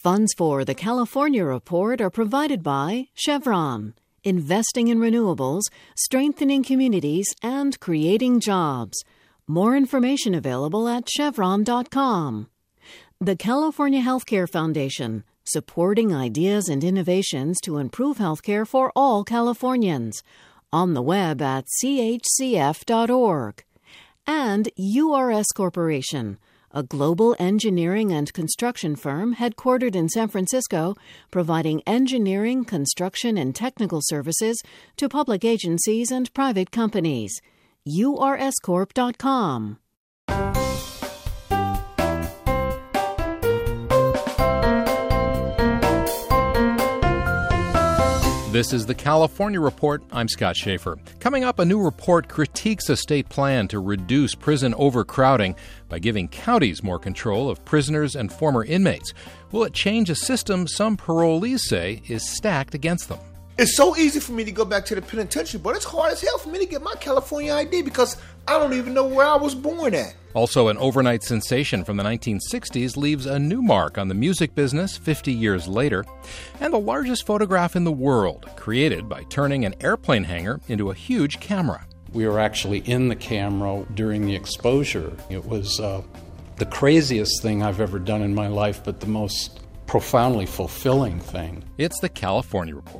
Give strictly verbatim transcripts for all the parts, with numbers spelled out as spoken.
Funds for the California Report are provided by Chevron, investing in renewables, strengthening communities, and creating jobs. More information available at chevron dot com. The California Healthcare Foundation, supporting ideas and innovations to improve healthcare for all Californians. On the web at c h c f dot org. And U R S Corporation, a global engineering and construction firm headquartered in San Francisco, providing engineering, construction, and technical services to public agencies and private companies. U R S corp dot com. This is the California Report. I'm Scott Schaefer. Coming up, a new report critiques a state plan to reduce prison overcrowding by giving counties more control of prisoners and former inmates. Will it change a system some parolees say is stacked against them? It's so easy for me to go back to the penitentiary, but it's hard as hell for me to get my California I D because I don't even know where I was born at. Also, an overnight sensation from the nineteen sixties leaves a new mark on the music business fifty years later. And the largest photograph in the world, created by turning an airplane hangar into a huge camera. We were actually in the camera during the exposure. It was uh, the craziest thing I've ever done in my life, but the most profoundly fulfilling thing. It's the California Report.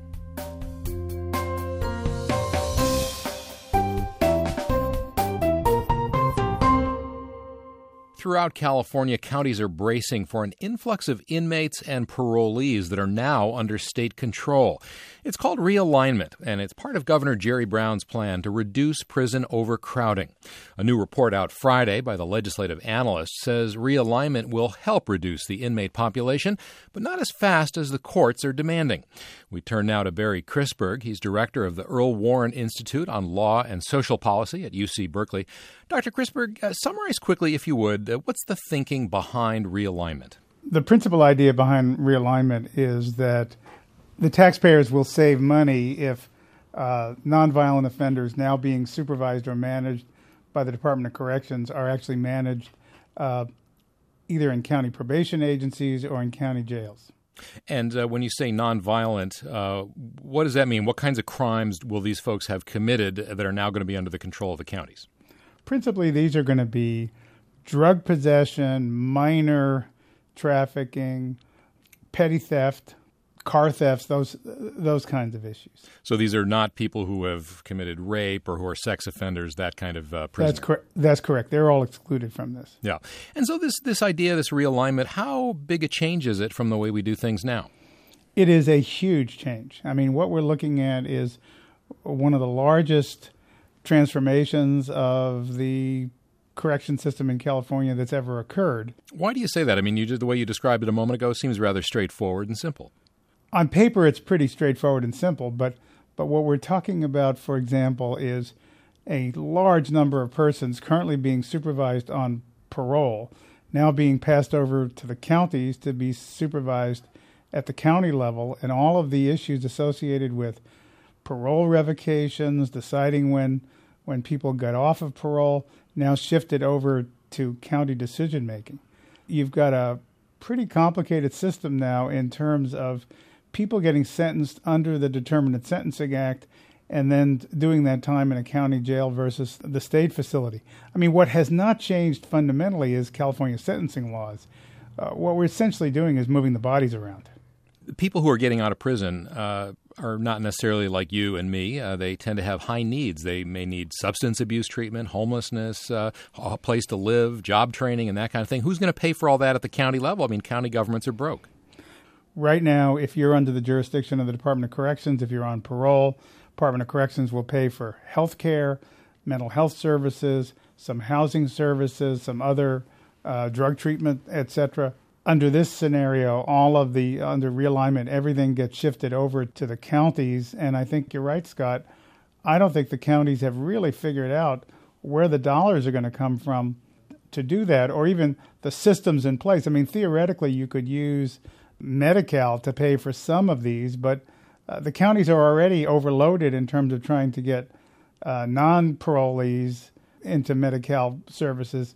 Throughout California, counties are bracing for an influx of inmates and parolees that are now under state control. It's called realignment, and it's part of Governor Jerry Brown's plan to reduce prison overcrowding. A new report out Friday by the legislative analyst says realignment will help reduce the inmate population, but not as fast as the courts are demanding. We turn now to Barry Crisberg. He's director of the Earl Warren Institute on Law and Social Policy at U C Berkeley. Doctor Crisberg, uh, summarize quickly, if you would, uh, what's the thinking behind realignment? The principal idea behind realignment is that the taxpayers will save money if uh, nonviolent offenders now being supervised or managed by the Department of Corrections are actually managed uh, either in county probation agencies or in county jails. And uh, when you say nonviolent, uh, what does that mean? What kinds of crimes will these folks have committed that are now going to be under the control of the counties? Principally, these are going to be drug possession, minor trafficking, petty theft, car thefts, those those kinds of issues. So these are not people who have committed rape or who are sex offenders, that kind of uh, prisoner. That's correct. That's correct. They're all excluded from this. Yeah. And so this this idea, this realignment, how big a change is it from the way we do things now? It is a huge change. I mean, what we're looking at is one of the largest transformations of the correction system in California that's ever occurred. Why do you say that? I mean, you did the way you described it a moment ago seems rather straightforward and simple. On paper, it's pretty straightforward and simple, but but what we're talking about, for example, is a large number of persons currently being supervised on parole, now being passed over to the counties to be supervised at the county level, and all of the issues associated with parole revocations, deciding when when people got off of parole, now shifted over to county decision-making. You've got a pretty complicated system now in terms of people getting sentenced under the Determinate Sentencing Act and then doing that time in a county jail versus the state facility. I mean, what has not changed fundamentally is California sentencing laws. Uh, what we're essentially doing is moving the bodies around. People who are getting out of prison uh, are not necessarily like you and me. Uh, they tend to have high needs. They may need substance abuse treatment, homelessness, uh, a place to live, job training, and that kind of thing. Who's going to pay for all that at the county level? I mean, county governments are broke. Right now, if you're under the jurisdiction of the Department of Corrections, if you're on parole, Department of Corrections will pay for health care, mental health services, some housing services, some other uh, drug treatment, et cetera. Under this scenario, all of the, under realignment, everything gets shifted over to the counties. And I think you're right, Scott. I don't think the counties have really figured out where the dollars are going to come from to do that, or even the systems in place. I mean, theoretically, you could use Medi-Cal to pay for some of these, but uh, the counties are already overloaded in terms of trying to get uh, non-parolees into Medi-Cal services.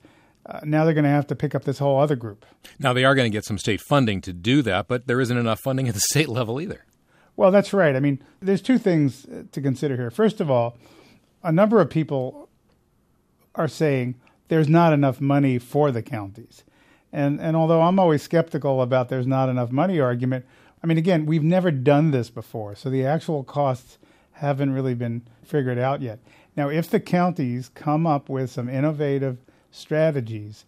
uh, now they're going to have to pick up this whole other group. Now, they are going to get some state funding to do that, but there isn't enough funding at the state level either. Well, that's right. I mean, there's two things to consider here. First of all, a number of people are saying there's not enough money for the counties. And and although I'm always skeptical about there's not enough money argument, I mean, again, we've never done this before, so the actual costs haven't really been figured out yet. Now, if the counties come up with some innovative strategies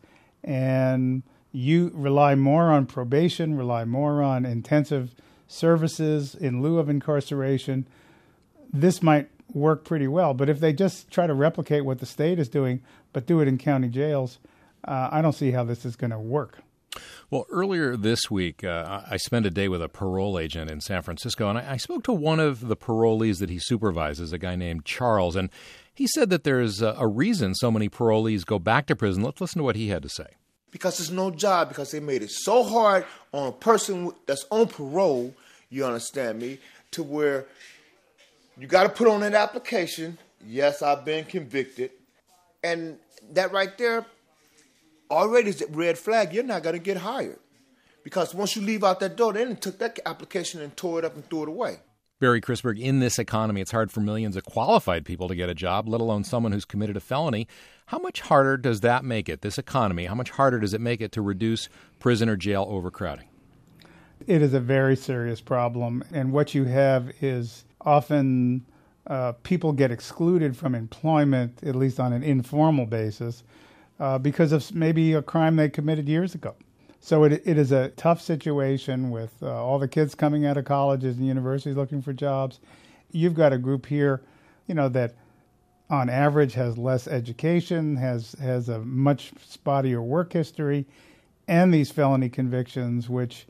and you rely more on probation, rely more on intensive services in lieu of incarceration, this might work pretty well. But if they just try to replicate what the state is doing, but do it in county jails, uh, I don't see how this is going to work. Well, earlier this week, uh, I spent a day with a parole agent in San Francisco, and I, I spoke to one of the parolees that he supervises, a guy named Charles, and he said that there's a, a reason so many parolees go back to prison. Let's listen to what he had to say. Because there's no job, because they made it so hard on a person that's on parole, you understand me, to where you got to put on that application, yes, I've been convicted, and that right there already is a red flag. You're not going to get hired. Because once you leave out that door, they took that application and tore it up and threw it away. Barry Chrisberg, in this economy, it's hard for millions of qualified people to get a job, let alone someone who's committed a felony. How much harder does that make it, this economy? How much harder does it make it to reduce prison or jail overcrowding? It is a very serious problem. And what you have is often uh, people get excluded from employment, at least on an informal basis, uh, because of maybe a crime they committed years ago. So it it is a tough situation with uh, all the kids coming out of colleges and universities looking for jobs. You've got a group here, you know, that on average has less education, has has a much spottier work history, and these felony convictions, which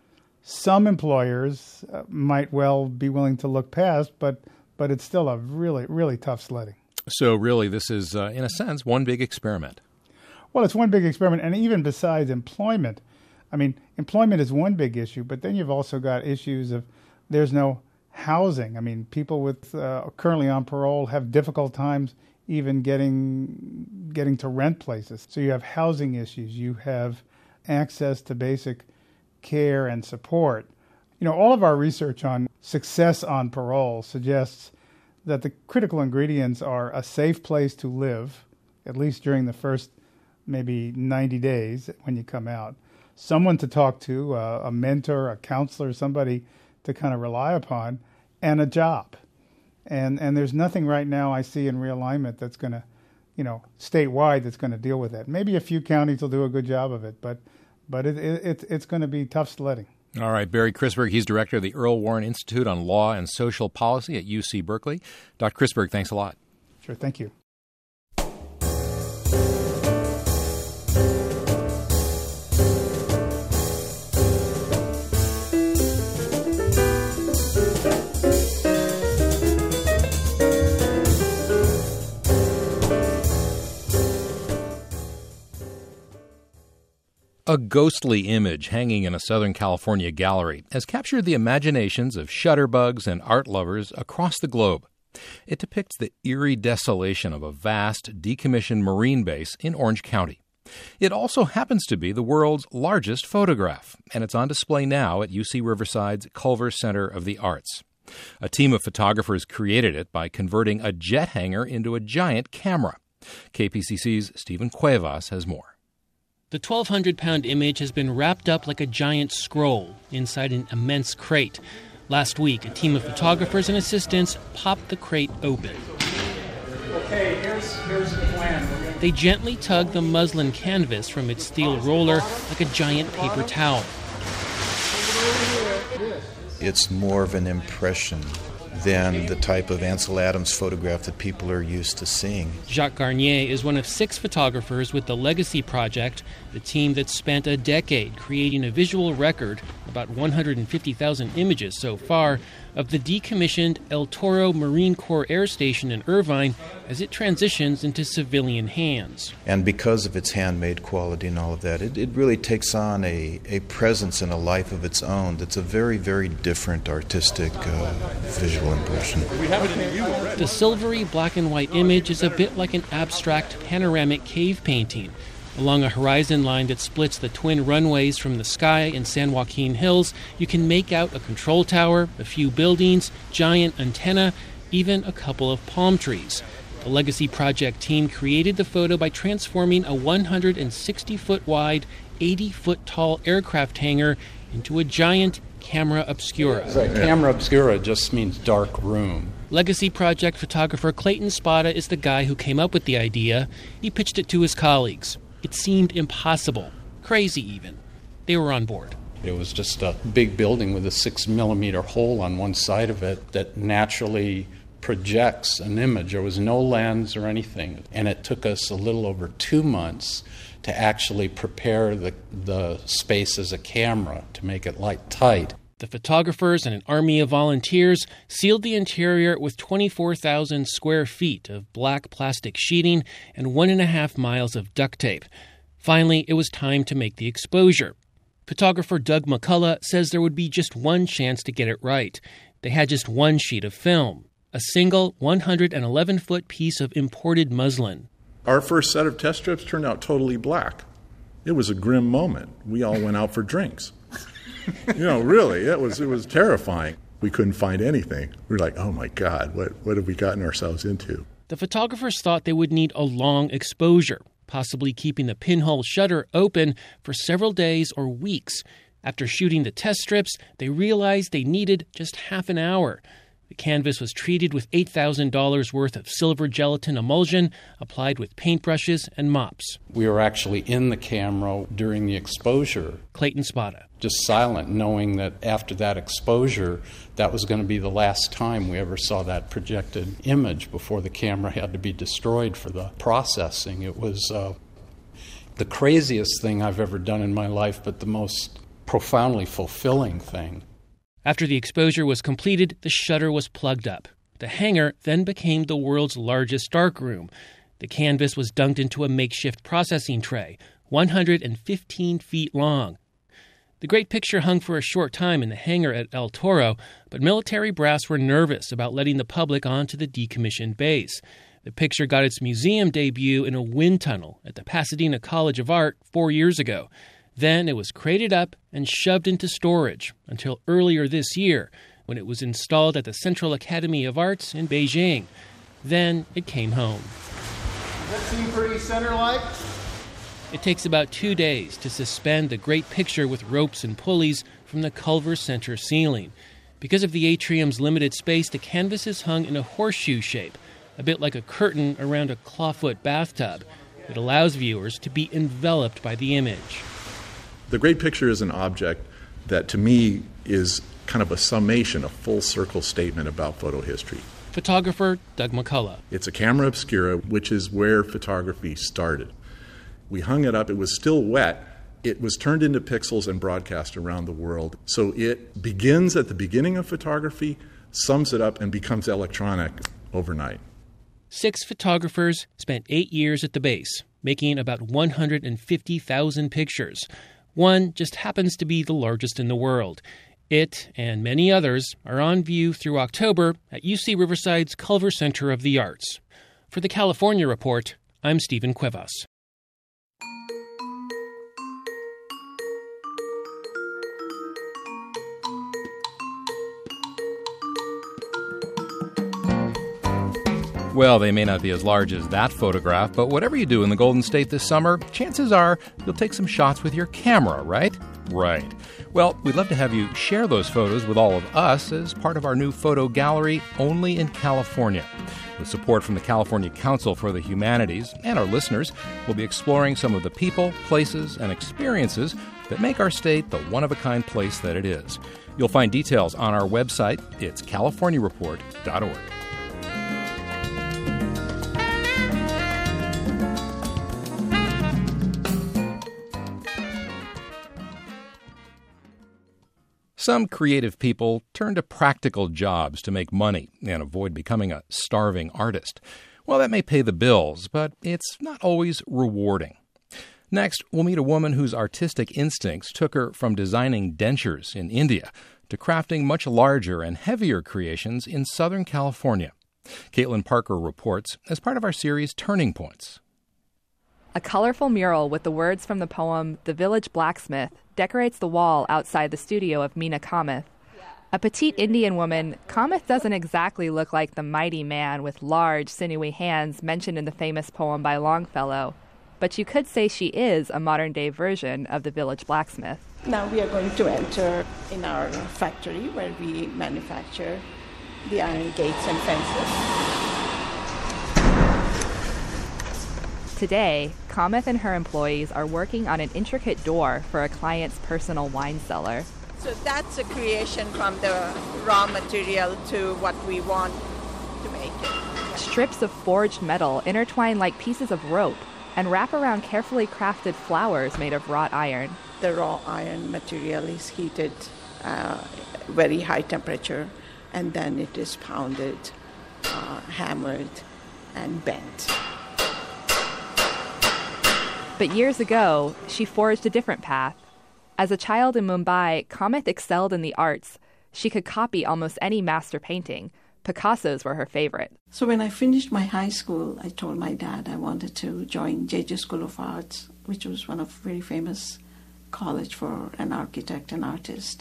some employers uh, might well be willing to look past, but but it's still a really, really tough sledding. So really, this is, uh, in a sense, one big experiment. Well, it's one big experiment, and even besides employment, I mean, employment is one big issue, but then you've also got issues of there's no housing. I mean, people with uh, currently on parole have difficult times even getting getting to rent places. So you have housing issues. You have access to basic care and support. You know, all of our research on success on parole suggests that the critical ingredients are a safe place to live, at least during the first maybe ninety days when you come out, someone to talk to, uh, a mentor, a counselor, somebody to kind of rely upon, and a job. And and there's nothing right now I see in realignment that's going to, you know, statewide that's going to deal with that. Maybe a few counties will do a good job of it, but but it, it, it it's going to be tough sledding. All right, Barry Chrisberg, he's director of the Earl Warren Institute on Law and Social Policy at U C Berkeley. Doctor Chrisberg, thanks a lot. Sure, thank you. A ghostly image hanging in a Southern California gallery has captured the imaginations of shutterbugs and art lovers across the globe. It depicts the eerie desolation of a vast, decommissioned Marine base in Orange County. It also happens to be the world's largest photograph, and it's on display now at U C Riverside's Culver Center of the Arts. A team of photographers created it by converting a jet hangar into a giant camera. K P C C's Stephen Cuevas has more. The twelve hundred pound image has been wrapped up like a giant scroll inside an immense crate. Last week, a team of photographers and assistants popped the crate open. Okay, here's, here's the plan. They gently tug the muslin canvas from its steel roller like a giant paper towel. It's more of an impression than the type of Ansel Adams photograph that people are used to seeing. Jacques Garnier is one of six photographers with the Legacy Project, the team that spent a decade creating a visual record, about one hundred fifty thousand images so far, of the decommissioned El Toro Marine Corps Air Station in Irvine as it transitions into civilian hands. And because of its handmade quality and all of that, it, it really takes on a, a presence and a life of its own that's a very, very different artistic uh, visual impression. The silvery black and white image is a bit like an abstract panoramic cave painting. Along a horizon line that splits the twin runways from the sky in San Joaquin Hills, you can make out a control tower, a few buildings, giant antenna, even a couple of palm trees. The Legacy Project team created the photo by transforming a one hundred sixty foot wide, eighty foot tall aircraft hangar into a giant camera obscura. Right. Camera obscura just means dark room. Legacy Project photographer Clayton Spada is the guy who came up with the idea. He pitched it to his colleagues. It seemed impossible, crazy even. They were on board. It was just a big building with a six millimeter hole on one side of it that naturally projects an image. There was no lens or anything. And it took us a little over two months to actually prepare the, the space as a camera to make it light tight. The photographers and an army of volunteers sealed the interior with twenty-four thousand square feet of black plastic sheeting and one and a half miles of duct tape. Finally, it was time to make the exposure. Photographer Doug McCullough says there would be just one chance to get it right. They had just one sheet of film, a single one hundred eleven foot piece of imported muslin. Our first set of test strips turned out totally black. It was a grim moment. We all went out for drinks. You know, really, it was it was terrifying. We couldn't find anything. We were like, oh my God, what, what have we gotten ourselves into? The photographers thought they would need a long exposure, possibly keeping the pinhole shutter open for several days or weeks. After shooting the test strips, they realized they needed just half an hour. The canvas was treated with eight thousand dollars worth of silver gelatin emulsion, applied with paintbrushes and mops. We were actually in the camera during the exposure. Clayton Spada. Just silent, knowing that after that exposure, that was going to be the last time we ever saw that projected image before the camera had to be destroyed for the processing. It was uh, the craziest thing I've ever done in my life, but the most profoundly fulfilling thing. After the exposure was completed, the shutter was plugged up. The hangar then became the world's largest darkroom. The canvas was dunked into a makeshift processing tray, one hundred fifteen feet long. The great picture hung for a short time in the hangar at El Toro, but military brass were nervous about letting the public onto the decommissioned base. The picture got its museum debut in a wind tunnel at the Pasadena College of Art four years ago. Then it was crated up and shoved into storage until earlier this year, when it was installed at the Central Academy of Arts in Beijing. Then it came home. Does that seem pretty center-like? It takes about two days to suspend the great picture with ropes and pulleys from the Culver Center ceiling. Because of the atrium's limited space, the canvas is hung in a horseshoe shape, a bit like a curtain around a clawfoot bathtub. It allows viewers to be enveloped by the image. The great picture is an object that, to me, is kind of a summation, a full circle statement about photo history. Photographer Doug McCullough. It's a camera obscura, which is where photography started. We hung it up. It was still wet. It was turned into pixels and broadcast around the world. So it begins at the beginning of photography, sums it up, and becomes electronic overnight. Six photographers spent eight years at the base, making about one hundred fifty thousand pictures. One just happens to be the largest in the world. It, and many others, are on view through October at U C Riverside's Culver Center of the Arts. For the California Report, I'm Stephen Cuevas. Well, they may not be as large as that photograph, but whatever you do in the Golden State this summer, chances are you'll take some shots with your camera, right? Right. Well, we'd love to have you share those photos with all of us as part of our new photo gallery, Only in California. With support from the California Council for the Humanities and our listeners, we'll be exploring some of the people, places, and experiences that make our state the one-of-a-kind place that it is. You'll find details on our website. It's california report dot org. Some creative people turn to practical jobs to make money and avoid becoming a starving artist. Well, that may pay the bills, but it's not always rewarding. Next, we'll meet a woman whose artistic instincts took her from designing dentures in India to crafting much larger and heavier creations in Southern California. Caitlin Parker reports as part of our series Turning Points. A colorful mural with the words from the poem The Village Blacksmith decorates the wall outside the studio of Meena Kamath. A petite Indian woman, Kamath doesn't exactly look like the mighty man with large, sinewy hands mentioned in the famous poem by Longfellow, but you could say she is a modern-day version of the village blacksmith. Now we are going to enter in our factory where we manufacture the iron gates and fences. Today, Kamath and her employees are working on an intricate door for a client's personal wine cellar. So that's a creation from the raw material to what we want to make it. Strips of forged metal intertwine like pieces of rope and wrap around carefully crafted flowers made of wrought iron. The raw iron material is heated uh, very high temperature, and then it is pounded, uh, hammered, and bent. But years ago, she forged a different path. As a child in Mumbai, Kamath excelled in the arts. She could copy almost any master painting. Picasso's were her favorite. So when I finished my high school, I told my dad I wanted to join J J School of Arts, which was one of very famous college for an architect and artist.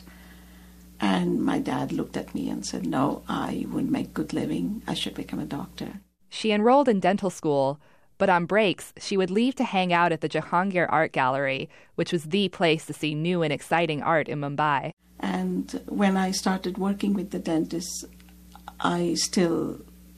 And my dad looked at me and said, no, I wouldn't make good living. I should become a doctor. She enrolled in dental school, but on breaks, she would leave to hang out at the Jahangir Art Gallery, which was the place to see new and exciting art in Mumbai. And when I started working with the dentists, I still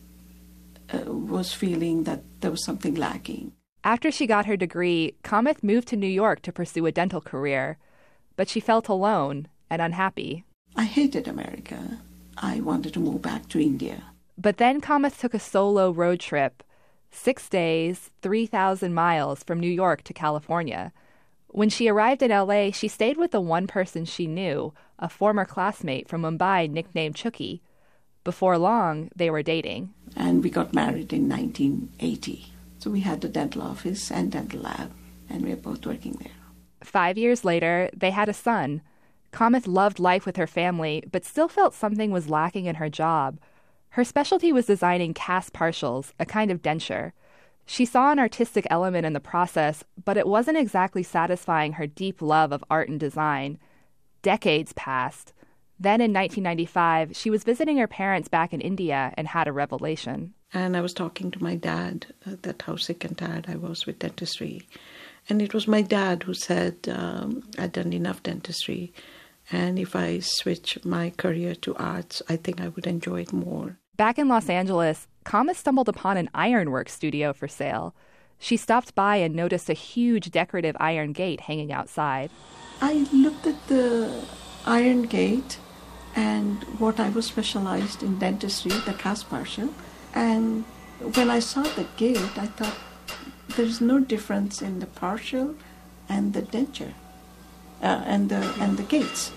uh, was feeling that there was something lacking. After she got her degree, Kamath moved to New York to pursue a dental career, but she felt alone and unhappy. I hated America. I wanted to move back to India. But then Kamath took a solo road trip, six days, three thousand miles from New York to California. When she arrived in L A, she stayed with the one person she knew, a former classmate from Mumbai nicknamed Chuki. Before long, they were dating. And we got married in nineteen eighty. So we had a dental office and dental lab, and we were both working there. Five years later, they had a son. Kamath loved life with her family, but still felt something was lacking in her job. Her specialty was designing cast partials, a kind of denture. She saw an artistic element in the process, but it wasn't exactly satisfying her deep love of art and design. Decades passed. Then in nineteen ninety-five, she was visiting her parents back in India and had a revelation. And I was talking to my dad uh, that how sick and tired I was with dentistry. And it was my dad who said um, I'd done enough dentistry, and if I switch my career to arts, I think I would enjoy it more. Back in Los Angeles, Kamath stumbled upon an ironwork studio for sale. She stopped by and noticed a huge decorative iron gate hanging outside. I looked at the iron gate and what I was specialized in dentistry, the cast partial. And when I saw the gate, I thought there's no difference in the partial and the denture uh, and the and the gates.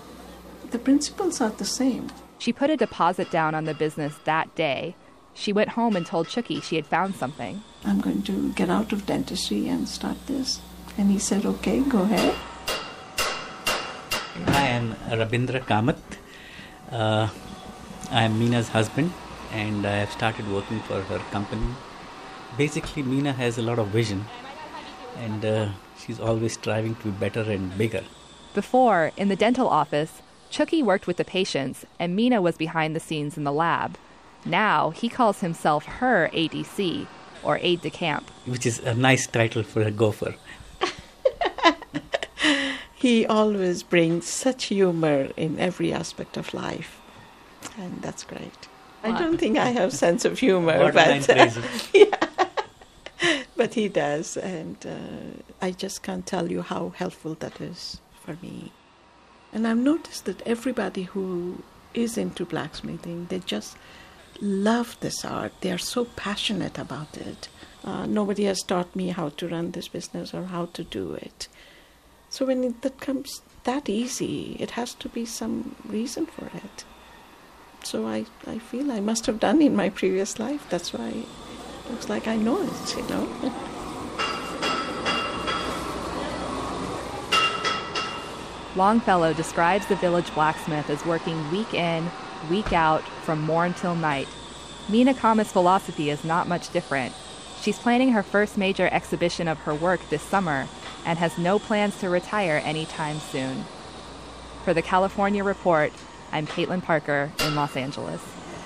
The principles are the same. She put a deposit down on the business that day. She went home and told Chuki she had found something. I'm going to get out of dentistry and start this. And he said, okay, go ahead. I am Rabindra Kamath. Uh, I am Meena's husband, and I have started working for her company. Basically, Meena has a lot of vision, and uh, she's always striving to be better and bigger. Before, in the dental office, Chuki worked with the patients, and Meena was behind the scenes in the lab. Now, he calls himself her A D C, or aide de camp. Which is a nice title for a gopher. He always brings such humor in every aspect of life, and that's great. I don't think I have sense of humor, but uh, yeah. But he does, and uh, I just can't tell you how helpful that is for me. And I've noticed that everybody who is into blacksmithing, they just love this art. They are so passionate about it. Uh, nobody has taught me how to run this business or how to do it. So when it, that comes that easy, it has to be some reason for it. So I, I feel I must have done in my previous life. That's why it looks like I know it, you know. Longfellow describes the village blacksmith as working week in, week out, from morn till night. Meena Kamath's philosophy is not much different. She's planning her first major exhibition of her work this summer and has no plans to retire anytime soon. For the California Report, I'm Caitlin Parker in Los Angeles.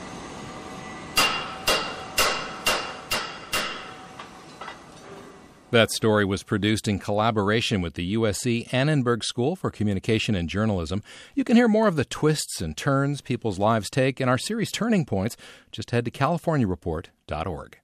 That story was produced in collaboration with the U S C Annenberg School for Communication and Journalism. You can hear more of the twists and turns people's lives take in our series Turning Points. Just head to california report dot org.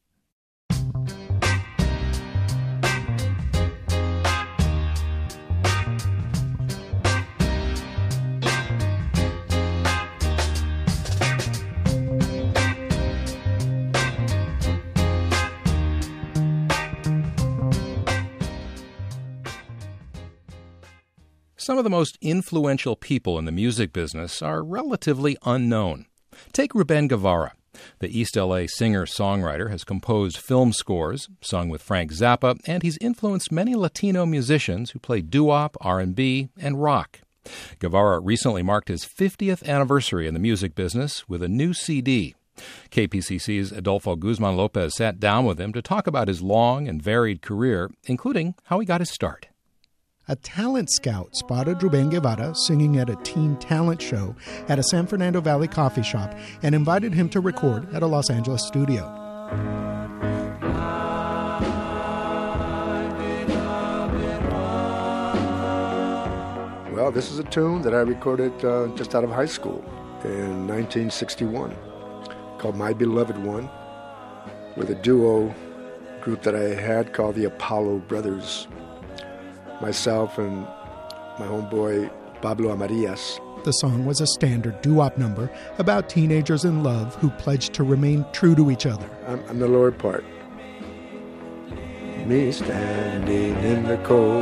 Some of the most influential people in the music business are relatively unknown. Take Rubén Guevara. The East L A singer-songwriter has composed film scores, sung with Frank Zappa, and he's influenced many Latino musicians who play doo-wop, R and B, and rock. Guevara recently marked his fiftieth anniversary in the music business with a new C D. K P C C's Adolfo Guzman Lopez sat down with him to talk about his long and varied career, including how he got his start. A talent scout spotted Rubén Guevara singing at a teen talent show at a San Fernando Valley coffee shop and invited him to record at a Los Angeles studio. Well, this is a tune that I recorded uh, just out of high school in nineteen sixty-one called My Beloved One with a duo group that I had called the Apollo Brothers. Myself and my homeboy Pablo Amarillas. The song was a standard doo-wop number about teenagers in love who pledged to remain true to each other. I'm, I'm the lower part. Me standing in the cold.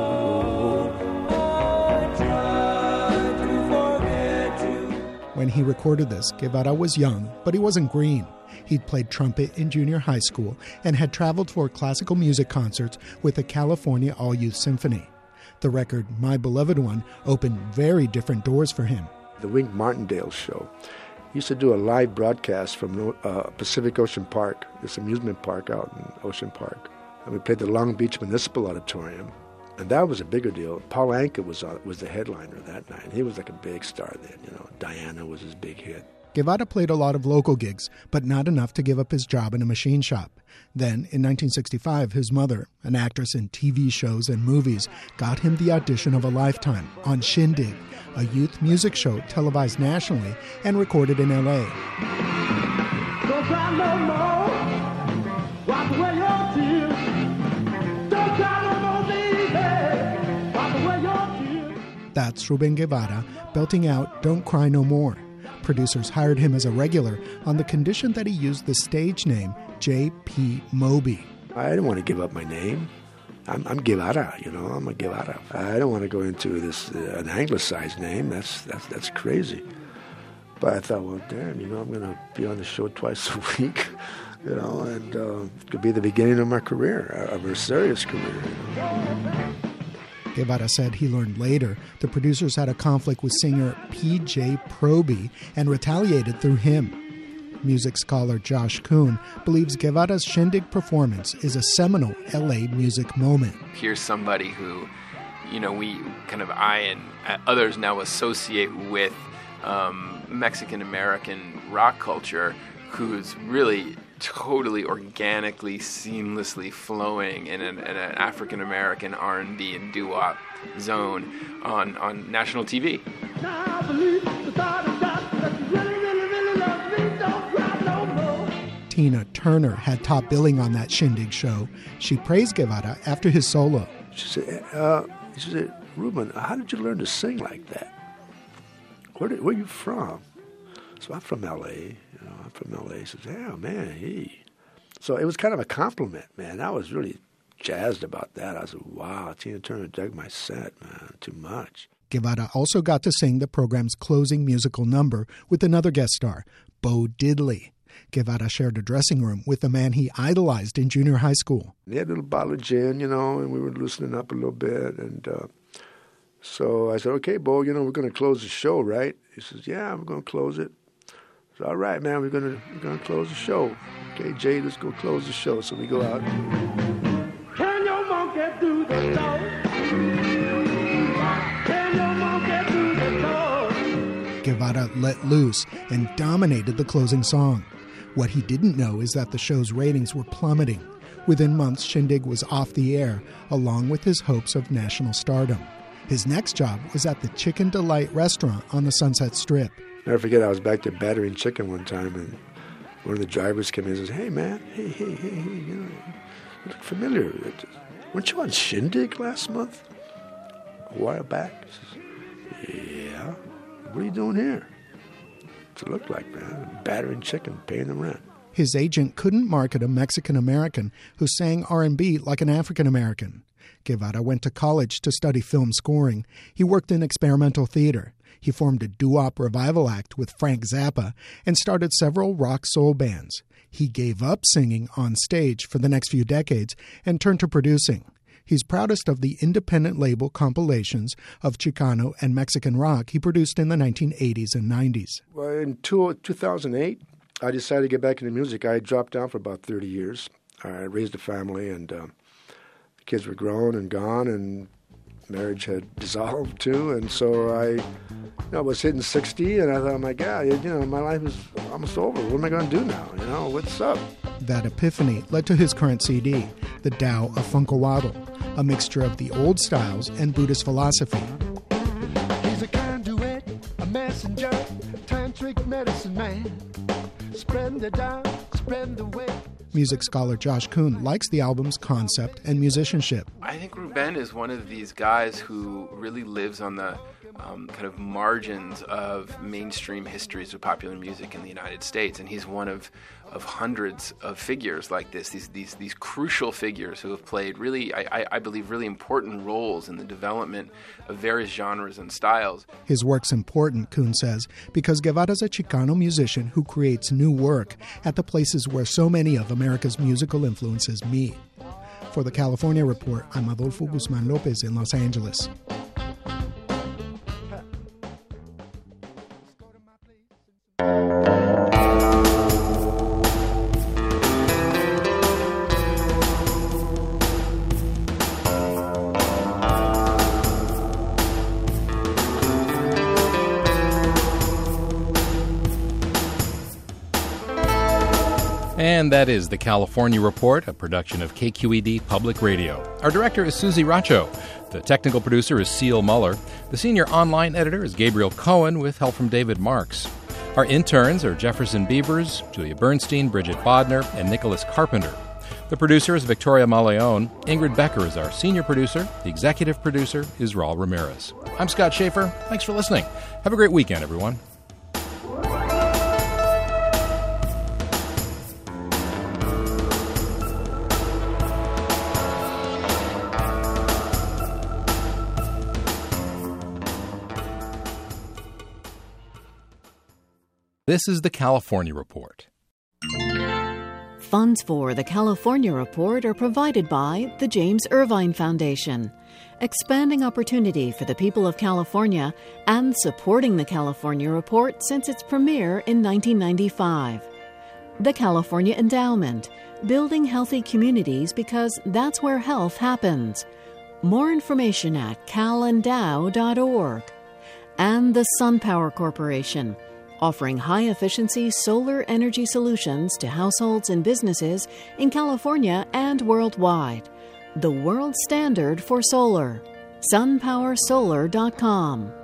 When he recorded this, Guevara was young, but he wasn't green. He'd played trumpet in junior high school and had traveled for classical music concerts with the California All-Youth Symphony. The record, My Beloved One, opened very different doors for him. The Wink Martindale show. He used to do a live broadcast from uh, Pacific Ocean Park, this amusement park out in Ocean Park. And we played the Long Beach Municipal Auditorium. And that was a bigger deal. Paul Anka was uh, was the headliner that night. He was like a big star then, you know. Diana was his big hit. Guevara played a lot of local gigs, but not enough to give up his job in a machine shop. Then, in nineteen sixty-five, his mother, an actress in T V shows and movies, got him the audition of a lifetime on Shindig, a youth music show televised nationally and recorded in L A. Don't cry no more. Wipe away your tears. Don't cry no more, baby. Wipe away your tears. That's Rubén Guevara belting out Don't Cry No More. Producers hired him as a regular on the condition that he used the stage name J P Moby. I didn't want to give up my name. I'm, I'm Guevara, you know, I'm a Guevara. I don't want to go into this uh, an anglicized name. That's, that's that's crazy. But I thought, well, damn, you know, I'm going to be on the show twice a week, you know, and uh, it could be the beginning of my career, of a serious career. You know? Guevara said he learned later the producers had a conflict with singer P J Proby and retaliated through him. Music scholar Josh Kuhn believes Guevara's Shindig performance is a seminal L A music moment. Here's somebody who, you know, we kind of, I and others now associate with um, Mexican-American rock culture, who's really totally organically, seamlessly flowing in an, in an African-American R and B and doo-wop zone on, on national T V. Tina Turner had top billing on that Shindig show. She praised Guevara after his solo. She said, uh, she said, Ruben, how did you learn to sing like that? Where, did, where are you from? So I'm from L A, you know, I'm from L A. He says, yeah, man, he. So it was kind of a compliment, man. I was really jazzed about that. I said, wow, Tina Turner dug my set, man, too much. Guevara also got to sing the program's closing musical number with another guest star, Bo Diddley. Guevara shared a dressing room with the man he idolized in junior high school. They had a little bottle of gin, you know, and we were loosening up a little bit. And uh, so I said, okay, Bo, you know, we're going to close the show, right? He says, yeah, we're going to close it. So, all right, man, we're gonna we're gonna close the show. Okay, Jay, let's go close the show. So we go out. Can your monkey do the dog? Can your monkey do the dog? Guevara let loose and dominated the closing song. What he didn't know is that the show's ratings were plummeting. Within months, Shindig was off the air, along with his hopes of national stardom. His next job was at the Chicken Delight restaurant on the Sunset Strip. Never forget, I was back there battering chicken one time, and one of the drivers came in and says, "Hey, man, hey, hey, hey, hey, you know, you look familiar. Weren't you on Shindig last month? A while back?" He says, "Yeah. What are you doing here?" What's it look like, man? Battering chicken, paying the rent. His agent couldn't market a Mexican-American who sang R and B like an African-American. Guevara went to college to study film scoring. He worked in experimental theater. He formed a doo-wop revival act with Frank Zappa and started several rock soul bands. He gave up singing on stage for the next few decades and turned to producing. He's proudest of the independent label compilations of Chicano and Mexican rock he produced in the nineteen eighties and nineties. Well, in two thousand eight, I decided to get back into music. I had dropped down for about thirty years. I raised a family, and uh, the kids were grown and gone, and marriage had dissolved too. And so I, you know, was hitting sixty, and I thought, my God, you know, my life is almost over. What am I going to do now? You know, what's up? That epiphany led to his current C D, The Tao of Funkawaddle, a mixture of the old styles and Buddhist philosophy. He's a conduit, a messenger, tantric medicine man. Spread the Tao, spread the way. Music scholar Josh Kuhn likes the album's concept and musicianship. I think Ruben is one of these guys who really lives on the um, kind of margins of mainstream histories of popular music in the United States, and he's one of of hundreds of figures like this, these these these crucial figures who have played really, I, I believe, really important roles in the development of various genres and styles. His work's important, Kuhn says, because Guevara's a Chicano musician who creates new work at the places where so many of America's musical influences meet. For the California Report, I'm Adolfo Guzman Lopez in Los Angeles. And that is the California Report, a production of K Q E D Public Radio. Our director is Susie Racho. The technical producer is Seal Muller. The senior online editor is Gabriel Cohen with help from David Marks. Our interns are Jefferson Beavers, Julia Bernstein, Bridget Bodner, and Nicholas Carpenter. The producer is Victoria Maleon. Ingrid Becker is our senior producer. The executive producer is Raul Ramirez. I'm Scott Schaefer. Thanks for listening. Have a great weekend, everyone. This is the California Report. Funds for the California Report are provided by the James Irvine Foundation, expanding opportunity for the people of California and supporting the California Report since its premiere in nineteen ninety-five. The California Endowment, building healthy communities because that's where health happens. More information at cal endow dot org. And the SunPower Corporation, offering high-efficiency solar energy solutions to households and businesses in California and worldwide. The world standard for solar. sun power solar dot com.